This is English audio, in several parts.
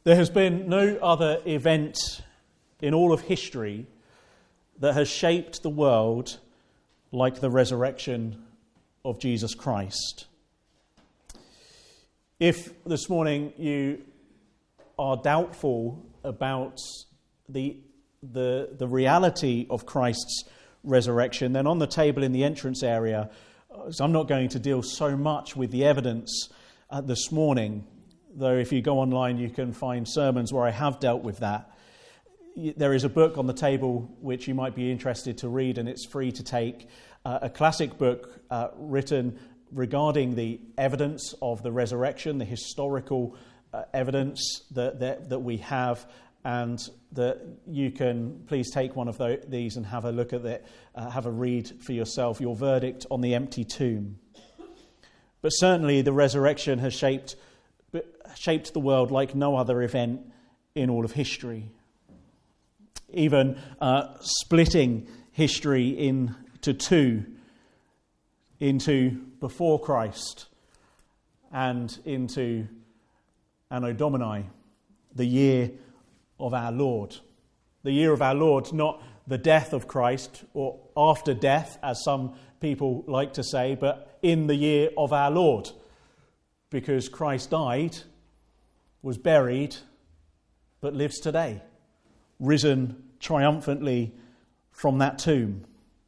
There has been no other event in all of history that has shaped the world like the resurrection of Jesus Christ. If this morning you are doubtful about the reality of Christ's resurrection, then on the table in the entrance area, so I'm not going to deal so much with the evidence this morning, though if you go online you can find sermons where I have dealt with that. There is a book on the table which you might be interested to read, and it's free to take, a classic book written regarding the evidence of the resurrection, the historical evidence that we have, and that you can please take one of these and have a look at it, have a read for yourself, Your Verdict on the Empty Tomb. But certainly the resurrection has shaped the world like no other event in all of history. Even splitting history into two, into before Christ and into Anno Domini, the year of our Lord. The year of our Lord, not the death of Christ or after death, as some people like to say, but in the year of our Lord, because Christ died, was buried, but lives today, risen triumphantly from that tomb.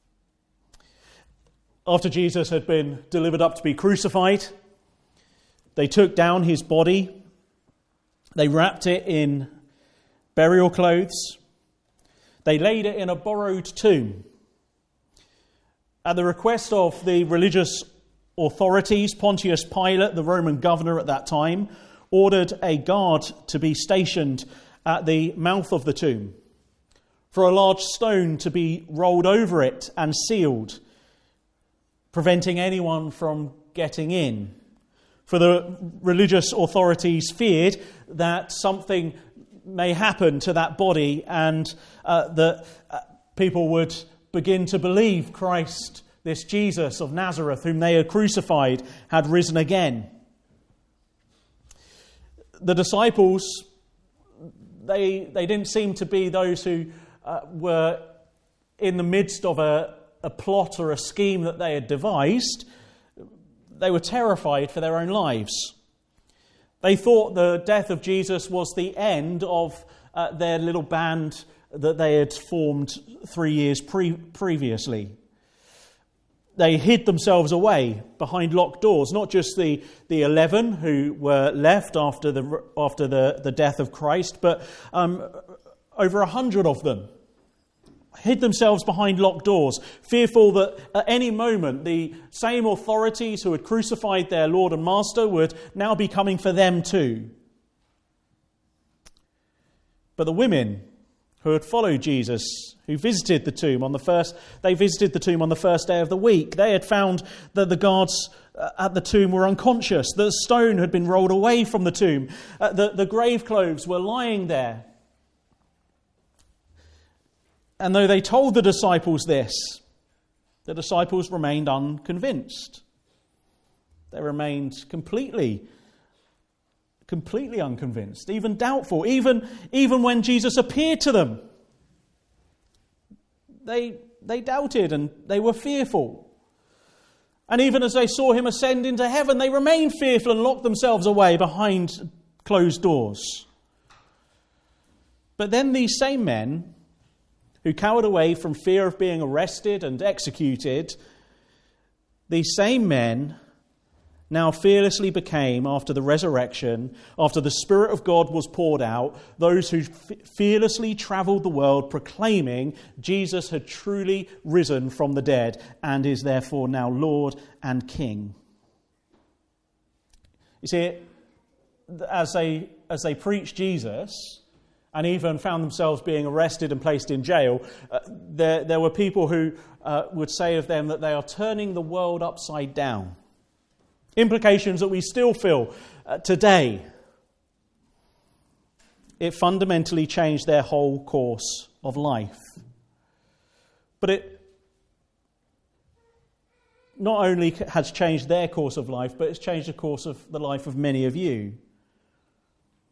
After Jesus had been delivered up to be crucified, they took down his body, they wrapped it in burial clothes, they laid it in a borrowed tomb. At the request of the religious authorities, Pontius Pilate, the Roman governor at that time, ordered a guard to be stationed at the mouth of the tomb, for a large stone to be rolled over it and sealed, preventing anyone from getting in. For the religious authorities feared that something may happen to that body and that people would begin to believe Christ, this Jesus of Nazareth, whom they had crucified, had risen again. The disciples, they didn't seem to be those who were in the midst of a plot or a scheme that they had devised. They were terrified for their own lives. They thought the death of Jesus was the end of their little band that they had formed 3 years previously. They hid themselves away behind locked doors, not just the 11 who were left after the death of Christ, but over 100 of them hid themselves behind locked doors, fearful that at any moment the same authorities who had crucified their Lord and Master would now be coming for them too. But the women who had followed Jesus, who visited the tomb on the first day of the week, they had found that the guards at the tomb were unconscious, that the stone had been rolled away from the tomb, the grave clothes were lying there. And though they told the disciples this, the disciples remained unconvinced. They remained completely unconvinced, even doubtful, even when Jesus appeared to them. They doubted and they were fearful. And even as they saw him ascend into heaven, they remained fearful and locked themselves away behind closed doors. But then these same men, who cowered away from fear of being arrested and executed, these same men now fearlessly became, after the resurrection, after the Spirit of God was poured out, those who fearlessly travelled the world proclaiming Jesus had truly risen from the dead and is therefore now Lord and King. You see, as they preached Jesus and even found themselves being arrested and placed in jail, there were people who would say of them that they are turning the world upside down. Implications that we still feel today. It fundamentally changed their whole course of life. But it not only has changed their course of life, but it's changed the course of the life of many of you.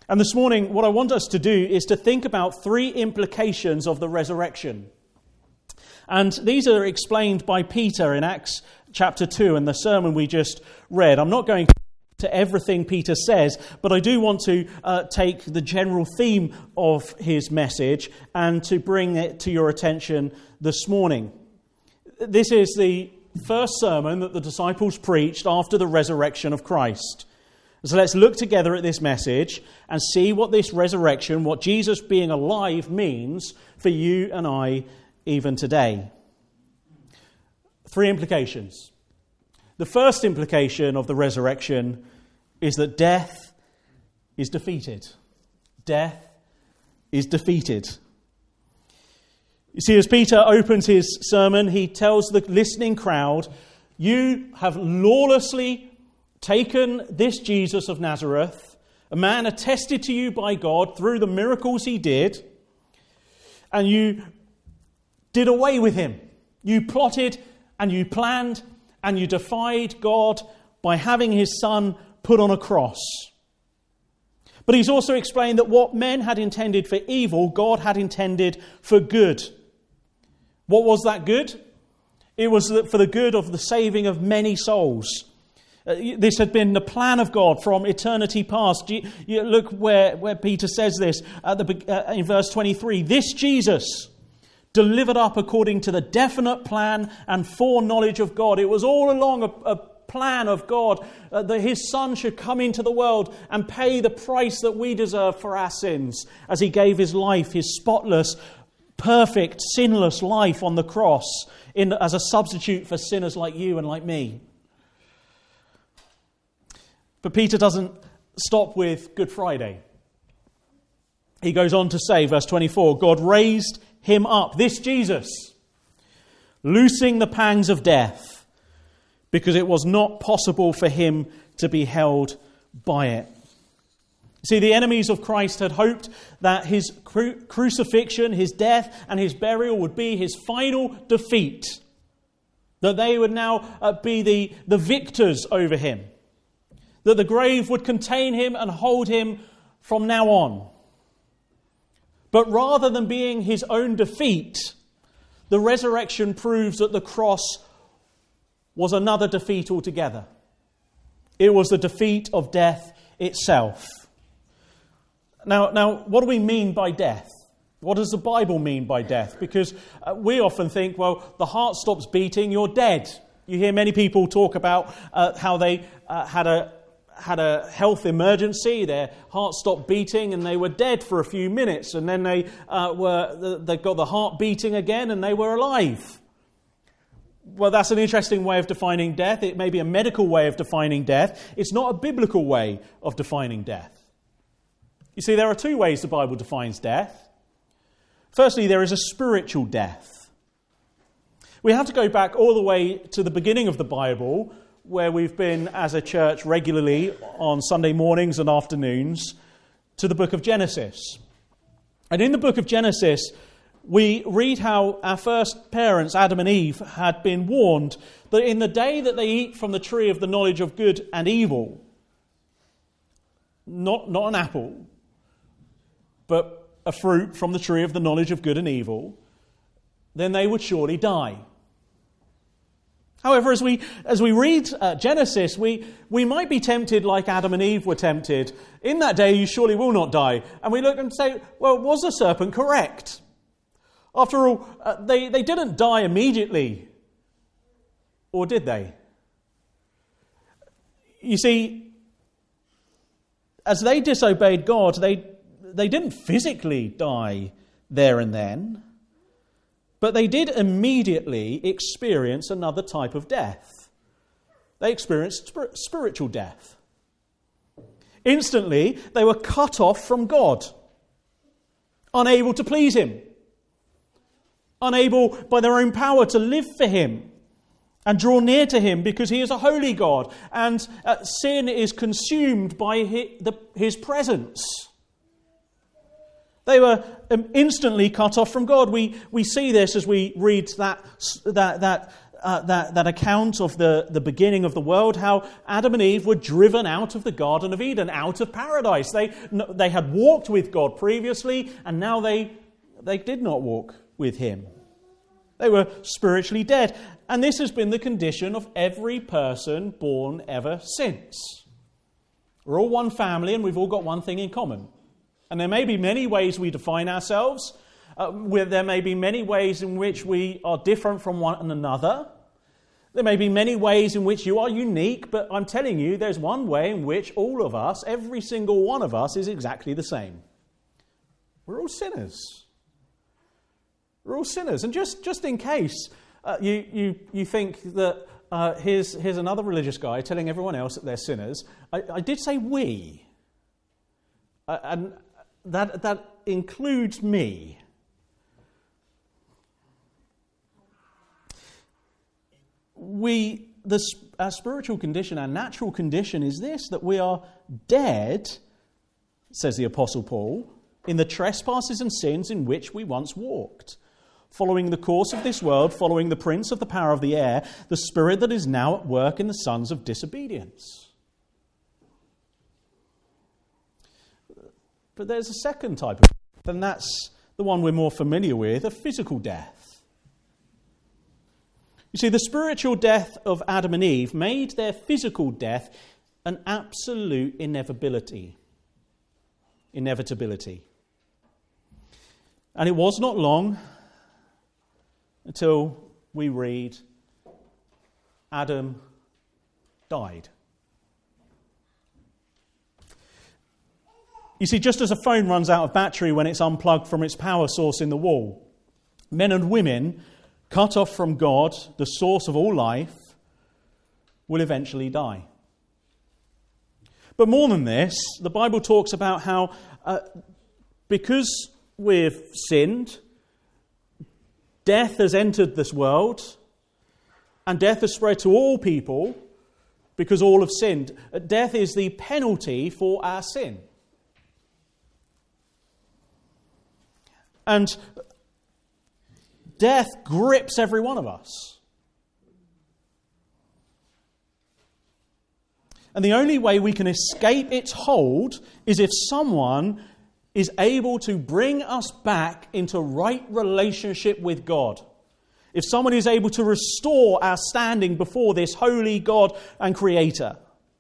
And this morning, what I want us to do is to think about three implications of the resurrection. And these are explained by Peter in Acts chapter 2 in the sermon we just read. I'm not going to everything Peter says, but I do want to take the general theme of his message and to bring it to your attention this morning. This is the first sermon that the disciples preached after the resurrection of Christ. So let's look together at this message and see what this resurrection, what Jesus being alive means for you and I even today. Three implications. The first implication of the resurrection is that death is defeated. Death is defeated. You see, as Peter opens his sermon, he tells the listening crowd, you have lawlessly taken this Jesus of Nazareth, a man attested to you by God through the miracles he did, and you did away with him. You plotted and you planned and you defied God by having his son put on a cross. But he's also explained that what men had intended for evil, God had intended for good. What was that good? It was for the good of the saving of many souls. This had been the plan of God from eternity past. You look where Peter says this in verse 23. This Jesus, delivered up according to the definite plan and foreknowledge of God. It was all along a plan of God that his son should come into the world and pay the price that we deserve for our sins as he gave his life, his spotless, perfect, sinless life on the cross as a substitute for sinners like you and like me. But Peter doesn't stop with Good Friday. He goes on to say, verse 24, God raised him up, this Jesus, loosing the pangs of death, because it was not possible for him to be held by it. See, the enemies of Christ had hoped that his crucifixion, his death, and his burial would be his final defeat, that they would now be the victors over him, that the grave would contain him and hold him from now on. But rather than being his own defeat, the resurrection proves that the cross was another defeat altogether. It was the defeat of death itself. Now, what do we mean by death? What does the Bible mean by death? Because we often think, well, the heart stops beating, you're dead. You hear many people talk about how they had a health emergency, their heart stopped beating and they were dead for a few minutes, and then they got the heart beating again and they were alive. Well, that's an interesting way of defining death. It may be a medical way of defining death. It's not a biblical way of defining death. You see, there are two ways the Bible defines death. Firstly, there is a spiritual death. We have to go back all the way to the beginning of the Bible, where we've been as a church regularly on Sunday mornings and afternoons, to the book of Genesis. And in the book of Genesis, we read how our first parents, Adam and Eve, had been warned that in the day that they eat from the tree of the knowledge of good and evil, not an apple, but a fruit from the tree of the knowledge of good and evil, then they would surely die. However, as we read Genesis, we might be tempted like Adam and Eve were tempted. In that day you surely will not die. And we look and say, well, was the serpent correct? After all, they didn't die immediately. Or did they? You see, as they disobeyed God, they didn't physically die there and then. But they did immediately experience another type of death. They experienced spiritual death. Instantly, they were cut off from God, unable to please him, unable by their own power to live for him and draw near to him because he is a holy God, and sin is consumed by his presence. They were instantly cut off from God. We see this as we read that that account of the beginning of the world, how Adam and Eve were driven out of the Garden of Eden, out of paradise. They had walked with God previously, and now they did not walk with him. They were spiritually dead. And this has been the condition of every person born ever since. We're all one family, and we've all got one thing in common. And there may be many ways we define ourselves. There may be many ways in which we are different from one another. There may be many ways in which you are unique, but I'm telling you, there's one way in which all of us, every single one of us, is exactly the same. We're all sinners. We're all sinners. And just in case you think that here's another religious guy telling everyone else that they're sinners, I did say we. And that includes me. Our spiritual condition, our natural condition is this, that we are dead, says the Apostle Paul, in the trespasses and sins in which we once walked, following the course of this world, following the prince of the power of the air, the spirit that is now at work in the sons of disobedience. But there's a second type of death, and that's the one we're more familiar with, a physical death. You see, the spiritual death of Adam and Eve made their physical death an absolute inevitability. And it was not long until we read Adam died. You see, just as a phone runs out of battery when it's unplugged from its power source in the wall, men and women cut off from God, the source of all life, will eventually die. But more than this, the Bible talks about how because we've sinned, death has entered this world, and death has spread to all people because all have sinned. Death is the penalty for our sin. And death grips every one of us. And the only way we can escape its hold is if someone is able to bring us back into right relationship with God. If someone is able to restore our standing before this holy God and Creator.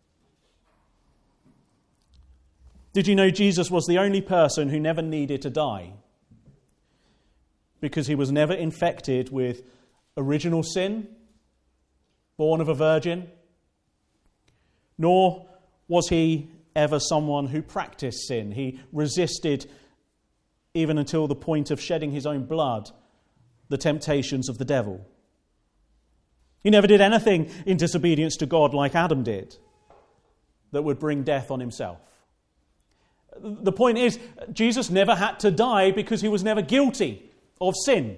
Did you know Jesus was the only person who never needed to die? Because he was never infected with original sin, born of a virgin, nor was he ever someone who practiced sin. He resisted, even until the point of shedding his own blood, the temptations of the devil. He never did anything in disobedience to God like Adam did that would bring death on himself. The point is, Jesus never had to die because he was never guilty of sin.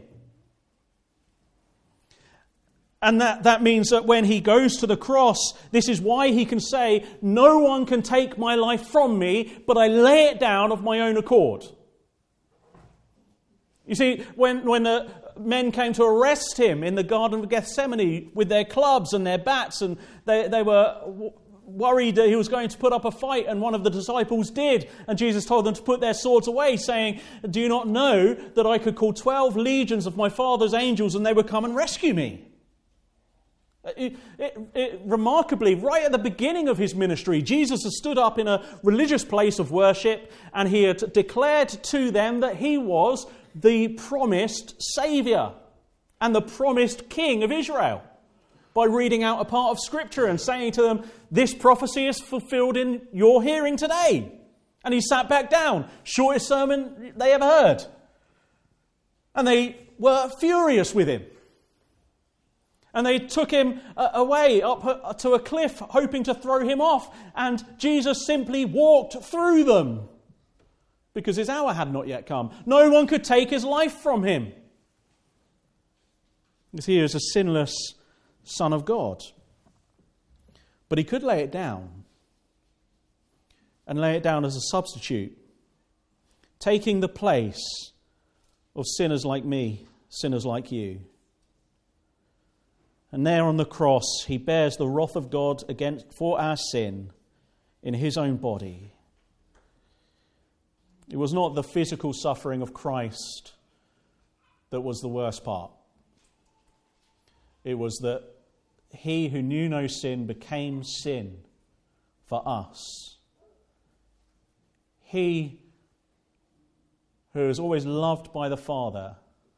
And that means that when he goes to the cross, this is why he can say, no one can take my life from me, but I lay it down of my own accord. You see, when the men came to arrest him in the Garden of Gethsemane with their clubs and their bats, and they were worried that he was going to put up a fight, and one of the disciples did, and Jesus told them to put their swords away, saying, do you not know that I could call 12 legions of my Father's angels and they would come and rescue me? Remarkably, right at the beginning of his ministry, Jesus had stood up in a religious place of worship, and he had declared to them that he was the promised Saviour and the promised King of Israel, by reading out a part of Scripture and saying to them, this prophecy is fulfilled in your hearing today. And he sat back down. Shortest sermon they ever heard. And they were furious with him. And they took him away up to a cliff, hoping to throw him off. And Jesus simply walked through them, because his hour had not yet come. No one could take his life from him, because he is a sinless Son of God. But he could lay it down, and lay it down as a substitute, taking the place of sinners like me, sinners like you. And there on the cross, he bears the wrath of God for our sin in his own body. It was not the physical suffering of Christ that was the worst part. It was that he who knew no sin became sin for us. He who is always loved by the Father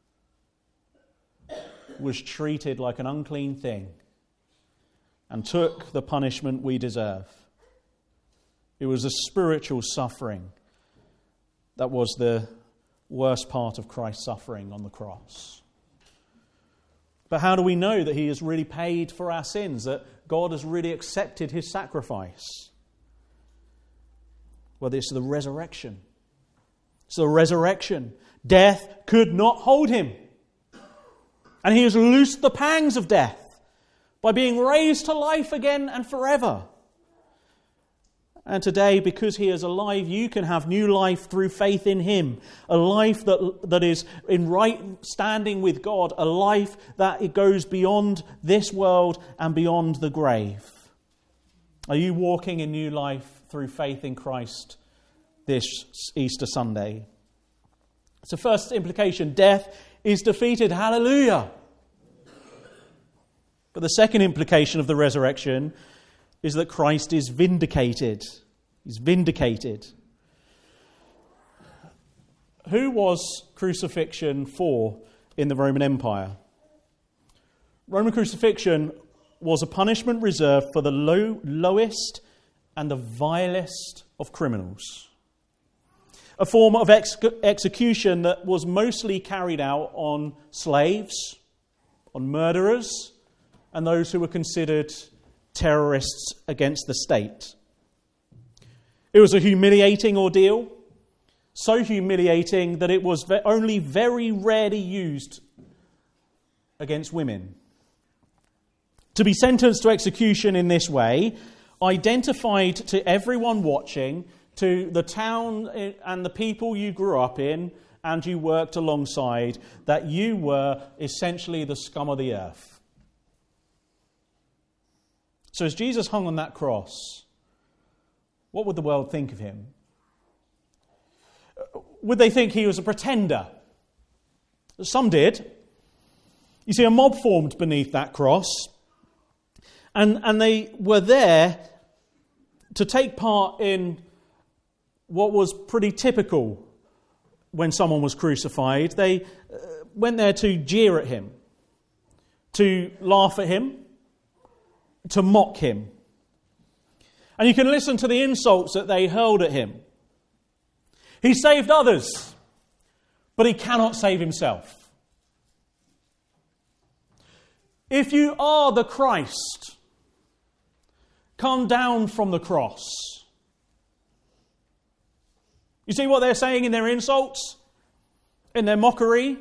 was treated like an unclean thing and took the punishment we deserve. It was a spiritual suffering that was the worst part of Christ's suffering on the cross. But how do we know that he has really paid for our sins, that God has really accepted his sacrifice? Well, it's the resurrection. It's the resurrection. Death could not hold him. And he has loosed the pangs of death by being raised to life again and forever. And today, because he is alive, you can have new life through faith in him. A life that is in right standing with God. A life that it goes beyond this world and beyond the grave. Are you walking in new life through faith in Christ this Easter Sunday? So first implication, death is defeated. Hallelujah! But the second implication of the resurrection is that Christ is vindicated. He's vindicated. Who was crucifixion for in the Roman Empire? Roman crucifixion was a punishment reserved for the lowest and the vilest of criminals. A form of execution that was mostly carried out on slaves, on murderers, and those who were considered terrorists against the state. It was a humiliating ordeal, so humiliating that it was only very rarely used against women. To be sentenced to execution in this way identified to everyone watching, to the town and the people you grew up in and you worked alongside, that you were essentially the scum of the earth. So as Jesus hung on that cross, what would the world think of him? Would they think he was a pretender? Some did. You see, a mob formed beneath that cross, and they were there to take part in what was pretty typical when someone was crucified. They went there to jeer at him, to laugh at him, to mock him. And you can listen to the insults that they hurled at him. He saved others, but he cannot save himself. If you are the Christ, come down from the cross. You see what they're saying in their insults? In their mockery?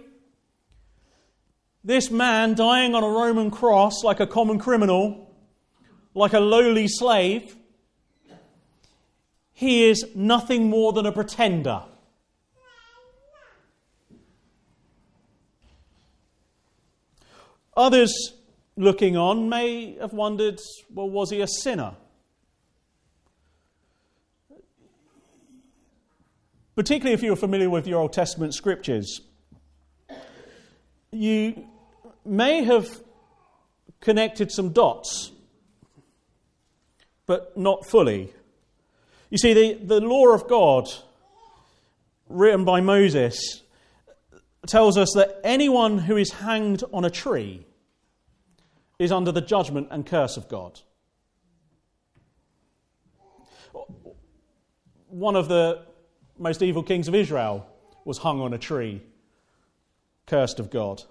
This man dying on a Roman cross like a common criminal, like a lowly slave, he is nothing more than a pretender. Others looking on may have wondered, well, was he a sinner? Particularly if you're familiar with your Old Testament scriptures, you may have connected some dots, but not fully. You see, the law of God, written by Moses, tells us that anyone who is hanged on a tree is under the judgment and curse of God. One of the most evil kings of Israel was hung on a tree, cursed of God.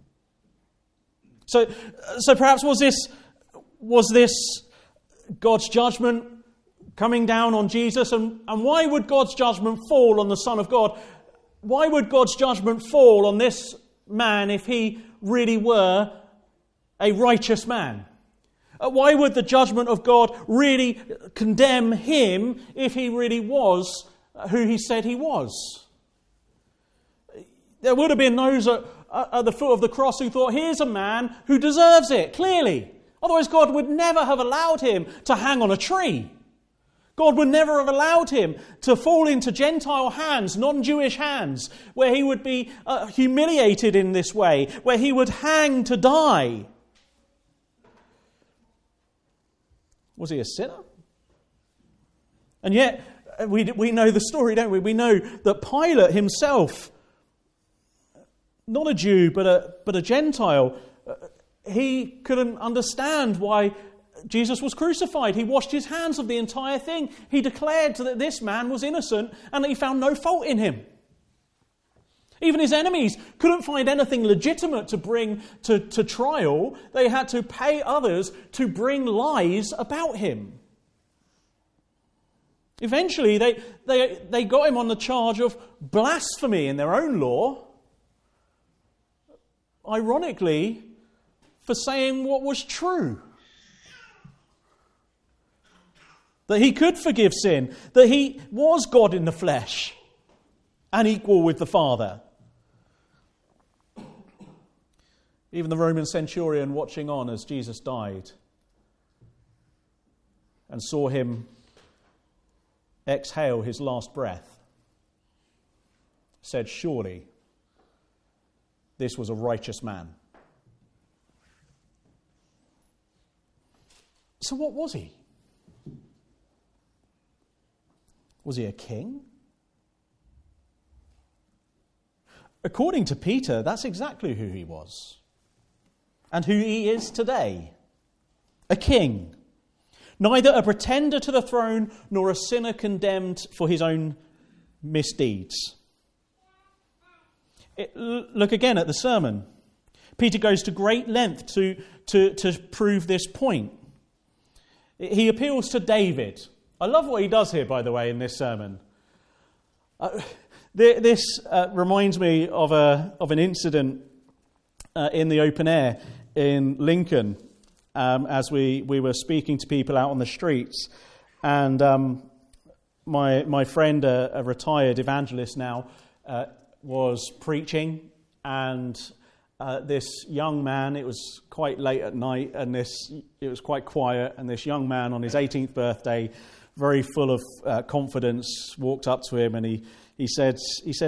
So perhaps was this God's judgment coming down on Jesus? And why would God's judgment fall on the Son of God? Why would God's judgment fall on this man if he really were a righteous man? Why would the judgment of God really condemn him if he really was who he said he was? There would have been those at the foot of the cross who thought, here's a man who deserves it, clearly. Otherwise God would never have allowed him to hang on a tree. God would never have allowed him to fall into Gentile hands, non-Jewish hands, where he would be humiliated in this way, where he would hang to die. Was he a sinner? And yet, we know the story, don't we? We know that Pilate himself, not a Jew, but a Gentile, he couldn't understand why Jesus was crucified. He washed his hands of the entire thing. He declared that this man was innocent and that he found no fault in him. Even his enemies couldn't find anything legitimate to bring to trial. They had to pay others to bring lies about him. Eventually, they got him on the charge of blasphemy in their own law. Ironically, for saying what was true. That he could forgive sin. That he was God in the flesh and equal with the Father. Even the Roman centurion watching on as Jesus died and saw him exhale his last breath said, surely this was a righteous man. So what was he? Was he a king? According to Peter, that's exactly who he was. And who he is today. A king. Neither a pretender to the throne, nor a sinner condemned for his own misdeeds. Look again at the sermon. Peter goes to great length to prove this point. He appeals to David. I love what he does here, by the way, in this sermon. This reminds me of an incident in the open air in Lincoln as we were speaking to people out on the streets. And my friend, a retired evangelist now, was preaching, and this young man, it was quite late at night, and it was quite quiet, and this young man on his 18th birthday, very full of confidence, walked up to him, and he said,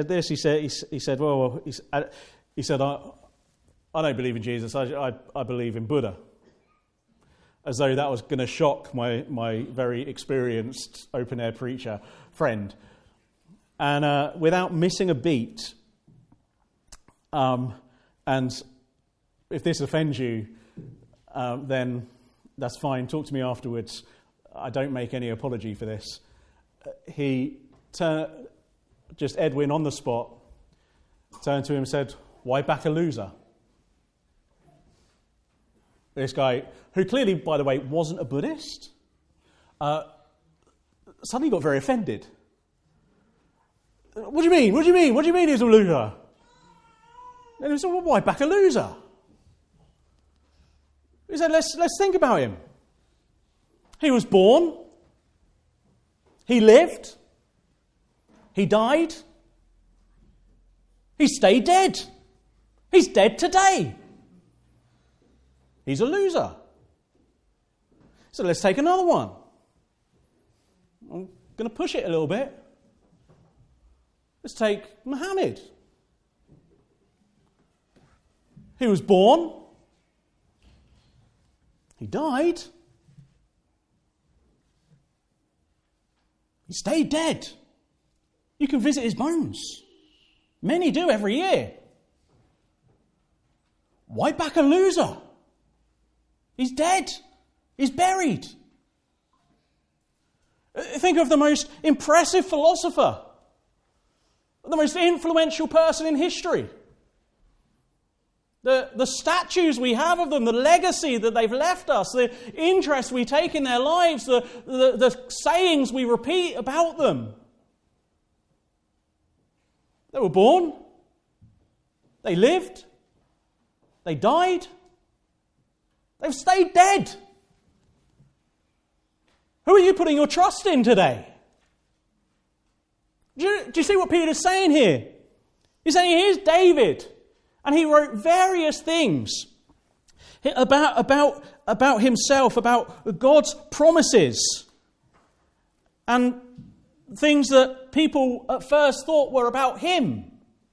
I don't believe in Jesus, I believe in Buddha. As though that was going to shock my very experienced open-air preacher friend. And without missing a beat, and if this offends you, then that's fine, talk to me afterwards. I don't make any apology for this. Just Edwin on the spot, turned to him and said, why back a loser? This guy, who clearly, by the way, wasn't a Buddhist, suddenly got very offended. What do you mean? What do you mean? What do you mean he's a loser? And he said, well, why back a loser? He said, let's think about him. He was born. He lived. He died. He stayed dead. He's dead today. He's a loser. So let's take another one. I'm going to push it a little bit. Let's take Muhammad. He was born. He died. He stayed dead. You can visit his bones. Many do every year. Why back a loser? He's dead. He's buried. Think of the most impressive philosopher, the most influential person in history. The statues we have of them, the legacy that they've left us, the interest we take in their lives, the sayings we repeat about them. They were born. They lived. They died. They've stayed dead. Who are you putting your trust in today? Do you see what Peter's saying here? He's saying, here's David. And he wrote various things about himself, about God's promises, and things that people at first thought were about him.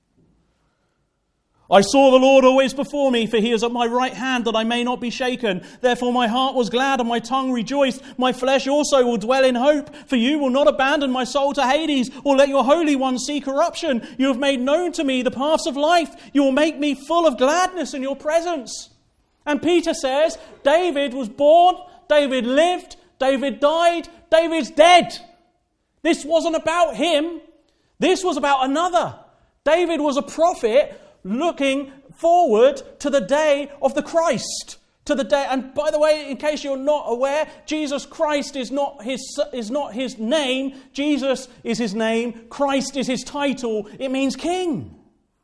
I saw the Lord always before me, for he is at my right hand, that I may not be shaken. Therefore my heart was glad and my tongue rejoiced. My flesh also will dwell in hope, for you will not abandon my soul to Hades, or let your Holy One see corruption. You have made known to me the paths of life. You will make me full of gladness in your presence. And Peter says, David was born, David lived, David died, David's dead. This wasn't about him. This was about another. David was a prophet looking forward to the day of the Christ, to the day. And by the way, in case you're not aware, Jesus Christ is not his name. Jesus is his name. Christ is his title. It means king.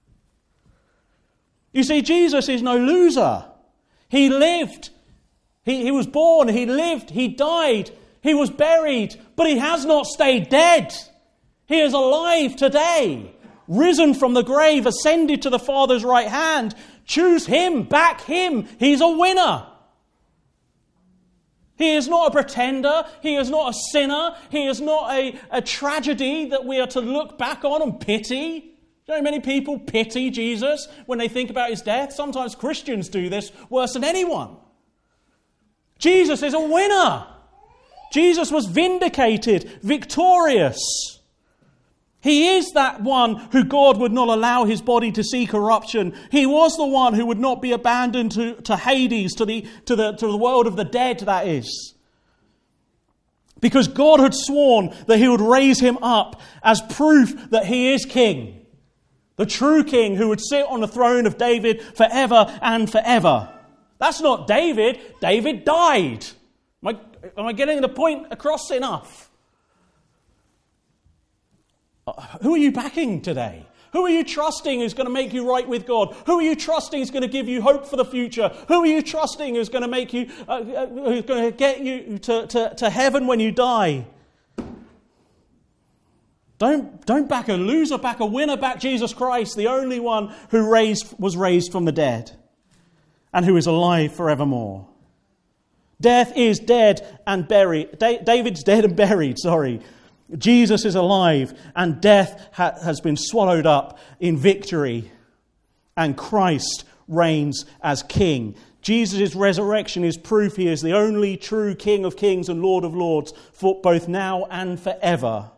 You see, Jesus is no loser. He lived. He was born. He lived. He died. He was buried. But he has not stayed dead. He is alive today. Risen from the grave, ascended to the Father's right hand. Choose him, back him. He's a winner. He is not a pretender. He is not a sinner. He is not a tragedy that we are to look back on and pity. You know, many people pity Jesus when they think about his death. Sometimes Christians do this worse than anyone. Jesus is a winner. Jesus was vindicated, victorious. He is that one who God would not allow his body to see corruption. He was the one who would not be abandoned to Hades, to the world of the dead, that is. Because God had sworn that he would raise him up as proof that he is king. The true king who would sit on the throne of David forever and forever. That's not David. David died. Am I getting the point across enough? Who are you backing today? Who are you trusting is going to make you right with God? Who are you trusting is going to give you hope for the future? Who are you trusting is going to make you, who's going to get you to heaven when you die? Don't back a loser, back a winner, back Jesus Christ, the only one who was raised from the dead and who is alive forevermore. Death is dead and buried. David's dead and buried, sorry. Jesus is alive and death has been swallowed up in victory. And Christ reigns as King. Jesus' resurrection is proof he is the only true King of kings and Lord of lords for both now and forever.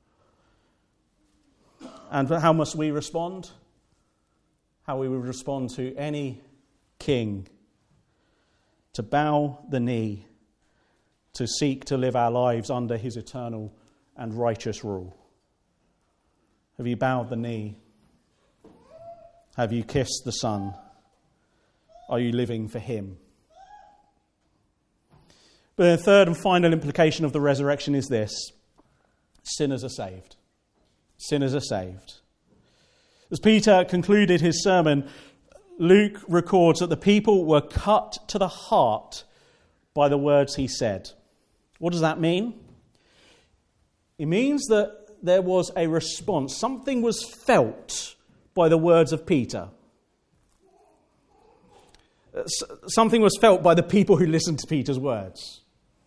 And how must we respond? How we would respond to any king. To bow the knee, to seek to live our lives under his eternal and righteous rule. Have you bowed the knee? Have you kissed the Son? Are you living for him? But the third and final implication of the resurrection is this: sinners are saved. Sinners are saved. As Peter concluded his sermon, Luke records that the people were cut to the heart by the words he said. What does that mean? It means that there was a response. Something was felt by the words of Peter. Something was felt by the people who listened to Peter's words.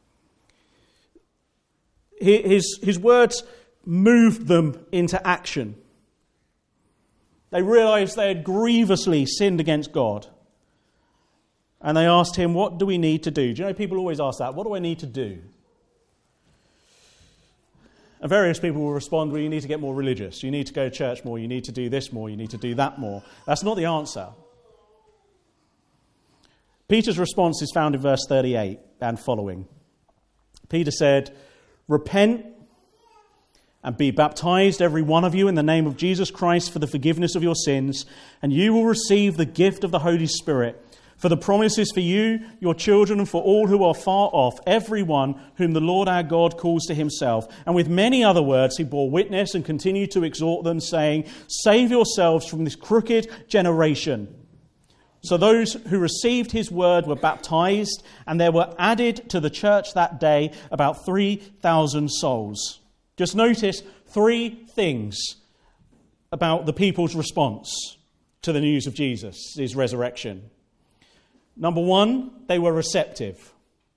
His words moved them into action. They realized they had grievously sinned against God. And they asked him, what do we need to do? Do you know, people always ask that. What do I need to do? And various people will respond, well, you need to get more religious. You need to go to church more. You need to do this more. You need to do that more. That's not the answer. Peter's response is found in verse 38 and following. Peter said, repent and be baptized, every one of you, in the name of Jesus Christ for the forgiveness of your sins, and you will receive the gift of the Holy Spirit. For the promise is for you, your children, and for all who are far off, everyone whom the Lord our God calls to himself. And with many other words he bore witness and continued to exhort them, saying, save yourselves from this crooked generation. So those who received his word were baptized, and there were added to the church that day about 3,000 souls. Just notice 3 things about the people's response to the news of Jesus, his resurrection. Number one, they were receptive.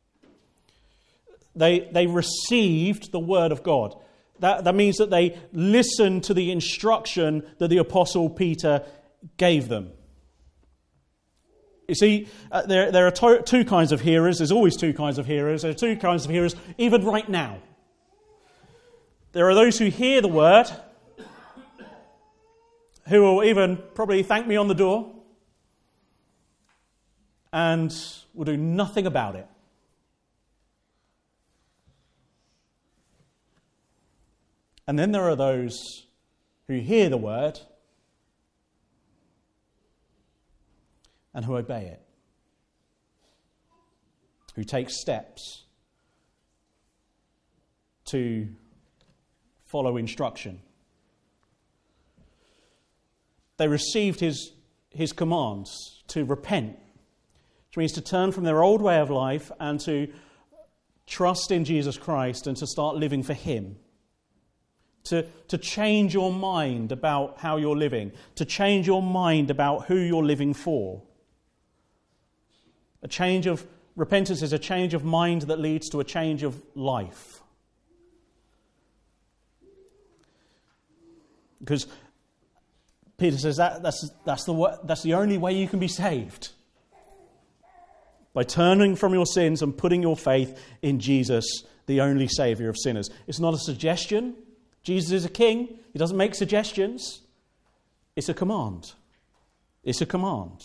They received the word of God. That means that they listened to the instruction that the Apostle Peter gave them. You see, there are two kinds of hearers. There's always two kinds of hearers. There are two kinds of hearers, even right now. There are those who hear the word, who will even probably thank me on the door, and will do nothing about it. And then there are those who hear the word and who obey it, who take steps to follow instruction. They received his commands to repent, which means to turn from their old way of life and to trust in Jesus Christ and to start living for him. To change your mind about how you're living, to change your mind about who you're living for. Repentance is a change of mind that leads to a change of life. Because Peter says that's the only way you can be saved. By turning from your sins and putting your faith in Jesus, the only Saviour of sinners. It's not a suggestion. Jesus is a king. He doesn't make suggestions. It's a command. It's a command.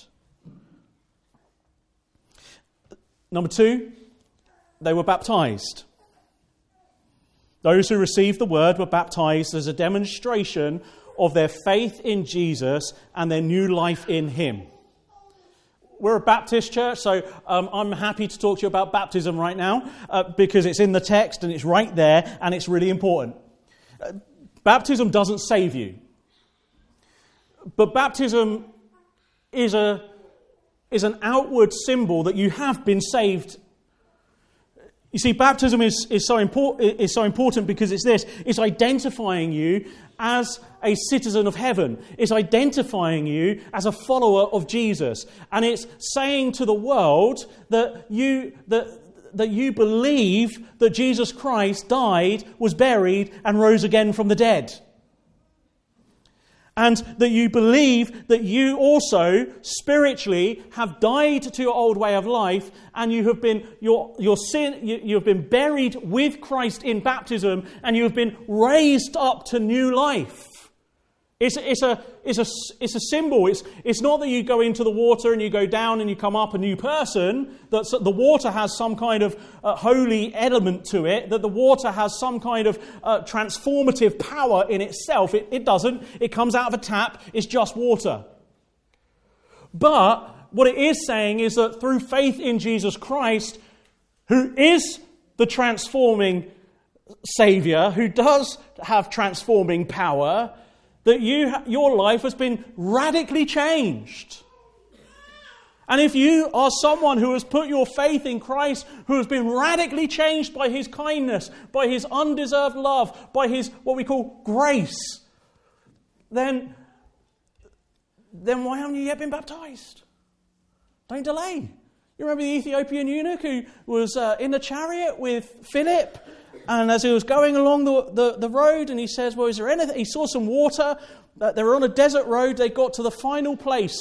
Number two, they were baptized. Those who received the word were baptized as a demonstration of their faith in Jesus and their new life in him. We're a Baptist church, so I'm happy to talk to you about baptism right now because it's in the text and it's right there and it's really important. Baptism doesn't save you. But baptism is an outward symbol that you have been saved. You see, baptism is so important because it's identifying you as a citizen of heaven. It's identifying you as a follower of Jesus. And it's saying to the world that you believe that Jesus Christ died, was buried, and rose again from the dead. And that you believe that you also spiritually have died to your old way of life, and you have been you have been buried with Christ in baptism, and you have been raised up to new life. It's a symbol. It's not that you go into the water and you go down and you come up a new person. That the water has some kind of holy element to it. That the water has some kind of transformative power in itself. It doesn't. It comes out of a tap. It's just water. But what it is saying is that through faith in Jesus Christ, who is the transforming Saviour, who does have transforming power, that your life has been radically changed. And if you are someone who has put your faith in Christ, who has been radically changed by his kindness, by his undeserved love, by his what we call grace, then why haven't you yet been baptized? Don't delay. You remember the Ethiopian eunuch who was in the chariot with Philip? And as he was going along the road, and he says, well, is there anything? He saw some water. They were on a desert road. They got to the final place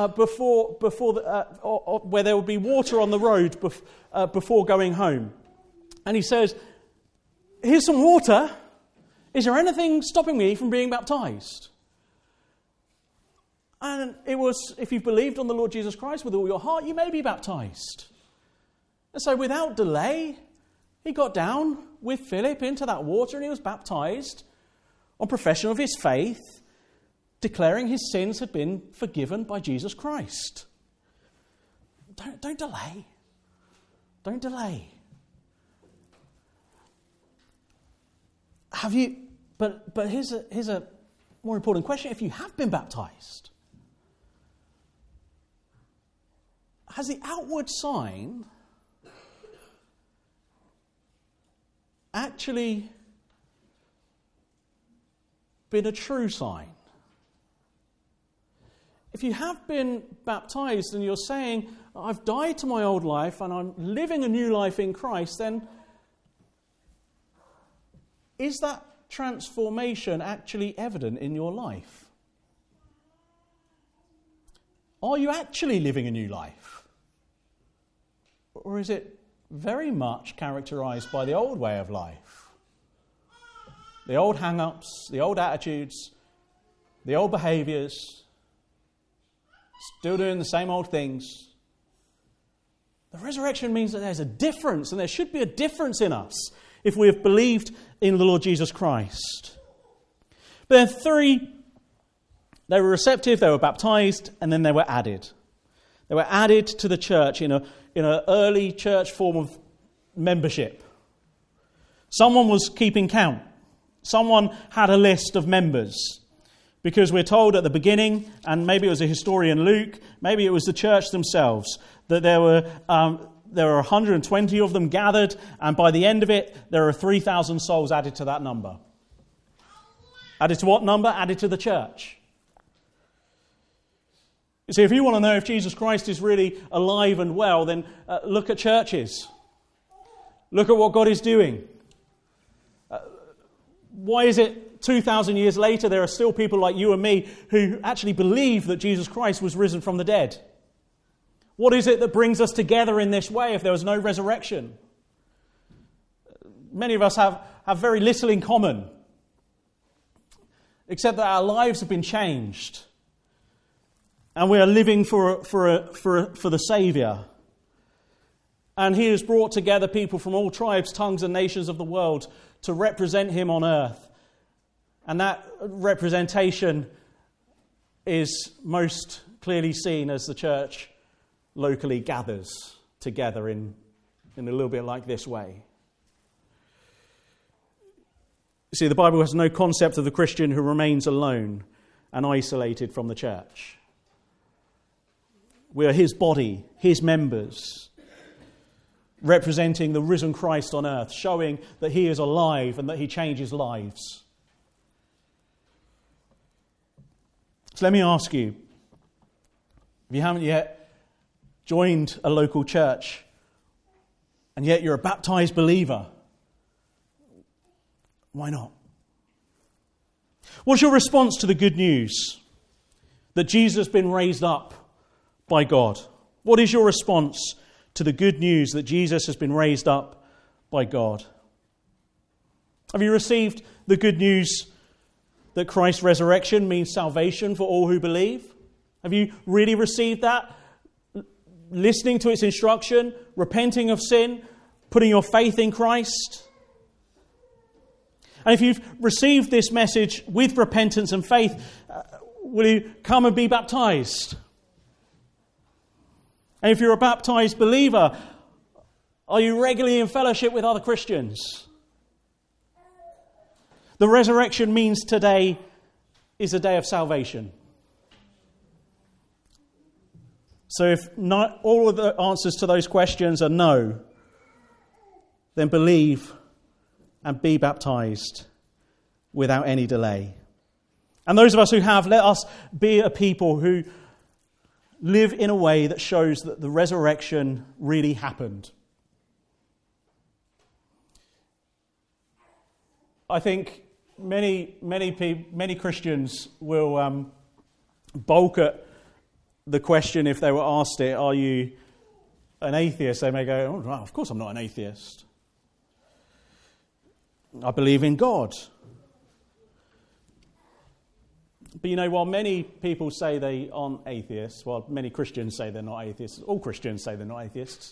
where there would be water on the road before going home. And he says, here's some water. Is there anything stopping me from being baptized? And it was, if you've believed on the Lord Jesus Christ with all your heart, you may be baptized. And so without delay, he got down with Philip into that water and he was baptized on profession of his faith, declaring his sins had been forgiven by Jesus Christ. Don't delay. Don't delay. Have you? But here's a more important question. If you have been baptized, has the outward sign actually been a true sign? if you have been baptized and you're saying, I've died to my old life and I'm living a new life in Christ, then is that transformation actually evident in your life? Are you actually living a new life? Or is it very much characterized by the old way of life? The old hang-ups, the old attitudes, the old behaviors, still doing the same old things. The resurrection means that there's a difference, and there should be a difference in us if we have believed in the Lord Jesus Christ. But then 3, they were receptive, they were baptized, and then they were added. They were added to the church in an early church form of membership. Someone was keeping count. Someone had a list of members. Because we're told at the beginning, and maybe it was a historian Luke, maybe it was the church themselves, that there were 120 of them gathered, and by the end of it, there are 3,000 souls added to that number. Added to what number? Added to the church. You see, if you want to know if Jesus Christ is really alive and well, then look at churches. Look at what God is doing. Why is it 2,000 years later there are still people like you and me who actually believe that Jesus Christ was risen from the dead? What is it that brings us together in this way if there was no resurrection? Many of us have very little in common, except that our lives have been changed. And we are living for the Saviour. And He has brought together people from all tribes, tongues and nations of the world to represent Him on earth. And that representation is most clearly seen as the church locally gathers together in a little bit like this way. You see, the Bible has no concept of the Christian who remains alone and isolated from the church. We are His body, His members, representing the risen Christ on earth, showing that He is alive and that He changes lives. So let me ask you, if you haven't yet joined a local church, and yet you're a baptized believer, why not? What's your response to the good news that Jesus has been raised up by God? What is your response to the good news that Jesus has been raised up by God? Have you received the good news that Christ's resurrection means salvation for all who believe? Have you really received that? Listening to its instruction, repenting of sin, putting your faith in Christ? And if you've received this message with repentance and faith, will you come and be baptized? And if you're a baptized believer, are you regularly in fellowship with other Christians? The resurrection means today is a day of salvation. So if not all of the answers to those questions are no, then believe and be baptized without any delay. And those of us who have, let us be a people who live in a way that shows that the resurrection really happened. I think many Christians will balk at the question if they were asked it, are you an atheist? They may go, oh, well, of course I'm not an atheist. I believe in God. But you know, while many people say they aren't atheists, while many Christians say they're not atheists, all Christians say they're not atheists,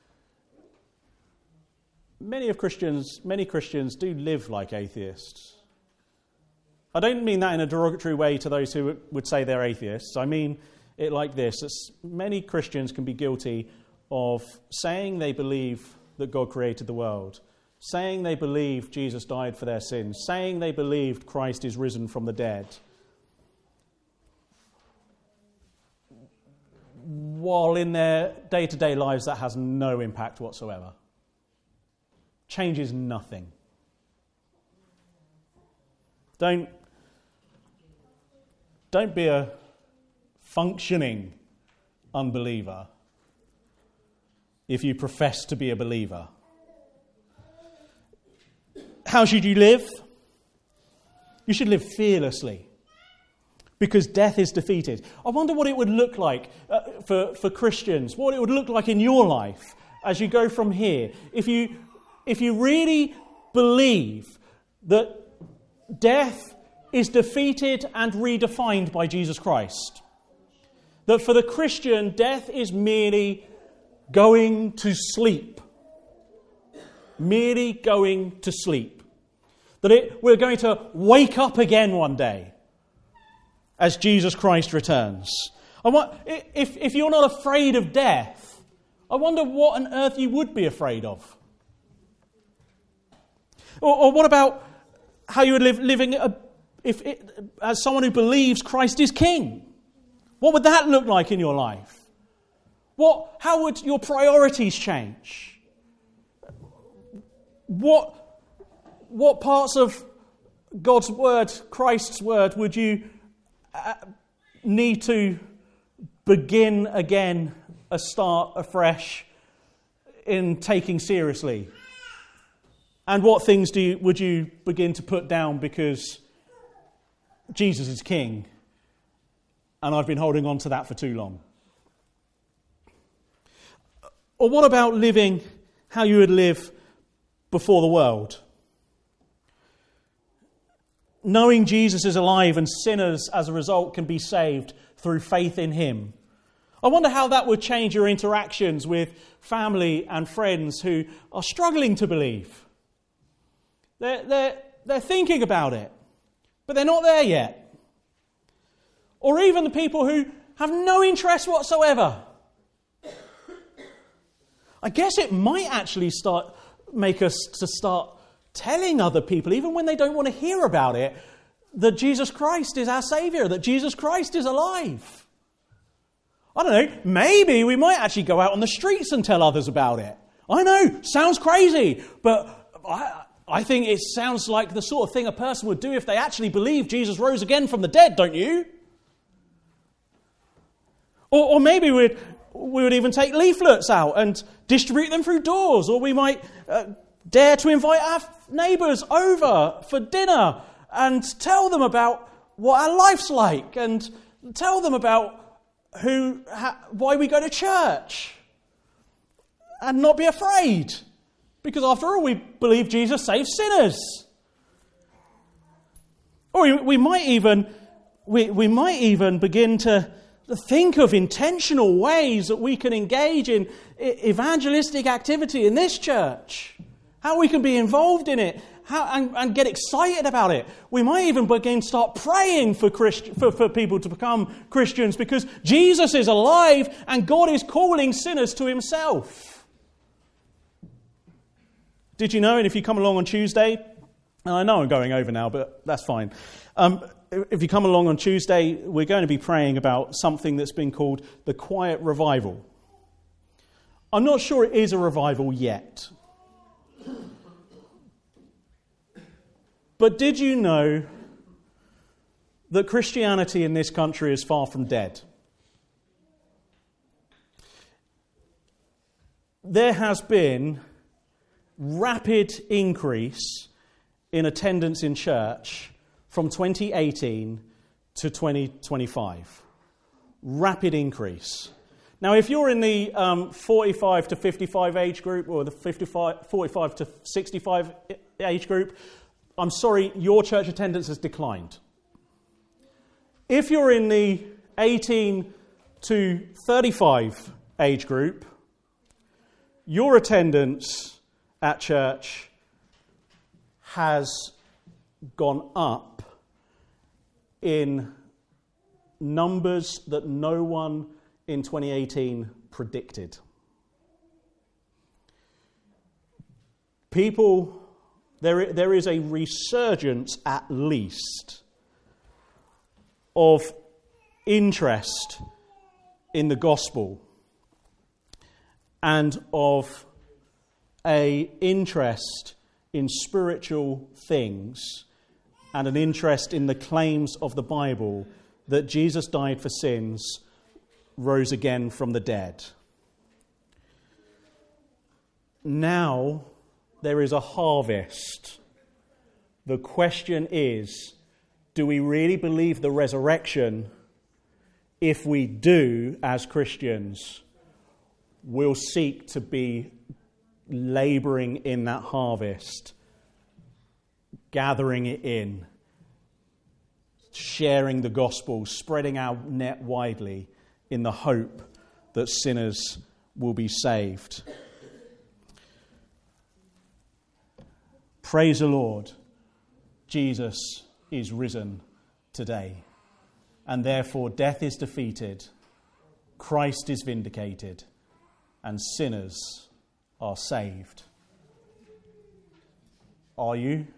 many Christians do live like atheists. I don't mean that in a derogatory way to those who would say they're atheists. I mean it like this. Many Christians can be guilty of saying they believe that God created the world, saying they believe Jesus died for their sins, saying they believed Christ is risen from the dead, while in their day-to-day lives that has no impact whatsoever. Changes nothing. Don't be a functioning unbeliever if you profess to be a believer. How should you live? You should live fearlessly, because death is defeated. I wonder what it would look like for Christians, what it would look like in your life as you go from here. If you really believe that death is defeated and redefined by Jesus Christ. That for the Christian, death is merely going to sleep. Merely going to sleep. That we're going to wake up again one day as Jesus Christ returns. If you're not afraid of death, I wonder what on earth you would be afraid of. Or what about how you would living as someone who believes Christ is King? What would that look like in your life? How would your priorities change? What parts of God's word, Christ's word, would you need to begin again, start afresh in taking seriously? And what things would you begin to put down because Jesus is King and I've been holding on to that for too long? Or what about living how you would live before the world? Knowing Jesus is alive and sinners as a result can be saved through faith in him. I wonder how that would change your interactions with family and friends who are struggling to believe. They're thinking about it, but they're not there yet. Or even the people who have no interest whatsoever. I guess it might actually make us to start telling other people, even when they don't want to hear about it, that Jesus Christ is our Saviour, that Jesus Christ is alive. I don't know, maybe we might actually go out on the streets and tell others about it. I know, sounds crazy, but I think it sounds like the sort of thing a person would do if they actually believe Jesus rose again from the dead, don't you? Or maybe we would even take leaflets out and distribute them through doors, or we might dare to invite our neighbours over for dinner and tell them about what our life's like and tell them about why we go to church and not be afraid. Because after all, we believe Jesus saves sinners. Or we might even begin to think of intentional ways that we can engage in evangelistic activity in this church. How we can be involved in it and get excited about it. We might even begin to start praying for people to become Christians because Jesus is alive and God is calling sinners to himself. Did you know, and if you come along on Tuesday, and I know I'm going over now, but that's fine. If you come along on Tuesday, we're going to be praying about something that's been called the Quiet Revival. I'm not sure it is a revival yet. But did you know that Christianity in this country is far from dead? There has been rapid increase in attendance in church from 2018 to 2025. Rapid increase. Now, if you're in the 45 to 55 age group or the 45 to 65 age group, I'm sorry, your church attendance has declined. If you're in the 18 to 35 age group, your attendance at church has gone up in numbers that no one in 2018 predicted. There is a resurgence at least of interest in the gospel and of an interest in spiritual things and an interest in the claims of the Bible that Jesus died for sins rose again from the dead. Now there is a harvest. The question is, do we really believe the resurrection? If we do, as Christians, we'll seek to be labouring in that harvest, gathering it in, sharing the gospel, spreading our net widely in the hope that sinners will be saved. Praise the Lord. Jesus is risen today, and therefore death is defeated, Christ is vindicated, and sinners are saved. Are you?